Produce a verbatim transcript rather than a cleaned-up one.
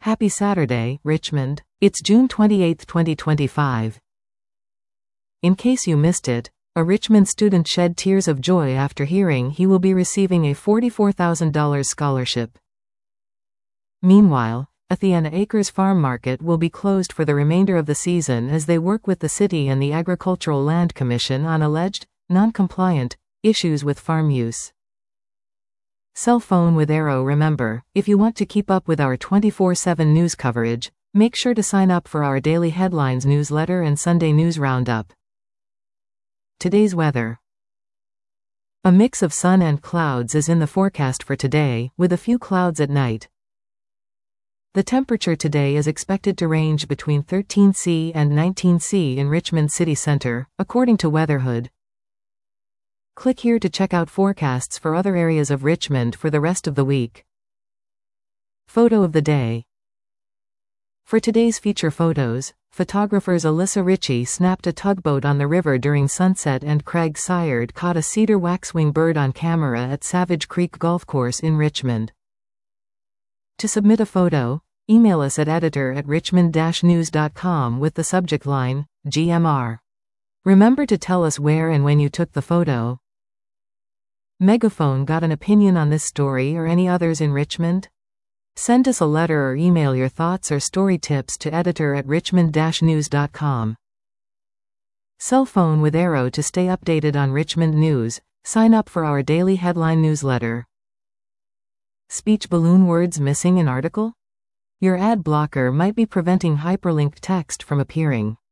Happy Saturday, Richmond. It's June twenty-eighth, twenty twenty-five. In case you missed it, a Richmond student shed tears of joy after hearing he will be receiving a forty-four thousand dollars scholarship. Meanwhile, Athena Acres Farm Market will be closed for the remainder of the season as they work with the city and the Agricultural Land Commission on alleged, non-compliant, issues with farm use. Cell phone with Arrow. Remember, if you want to keep up with our twenty-four seven news coverage, make sure to sign up for our daily headlines newsletter and Sunday news roundup. Today's weather. A mix of sun and clouds is in the forecast for today, with a few clouds at night. The temperature today is expected to range between thirteen degrees and nineteen degrees in Richmond City Center, according to Weatherhood. Click here to check out forecasts for other areas of Richmond for the rest of the week. Photo of the day. For today's feature photos, photographers Alyssa Ritchie snapped a tugboat on the river during sunset and Craig Syard caught a cedar waxwing bird on camera at Savage Creek Golf Course in Richmond. To submit a photo, email us at editor at richmond dash news dot com with the subject line, G M R. Remember to tell us where and when you took the photo. Megaphone got an opinion on this story or any others in Richmond? Send us a letter or email your thoughts or story tips to editor at richmond dash news dot com. Cell phone with Arrow. To stay updated on Richmond news, sign up for our daily headline newsletter. Speech balloon words missing in article? Your ad blocker might be preventing hyperlinked text from appearing.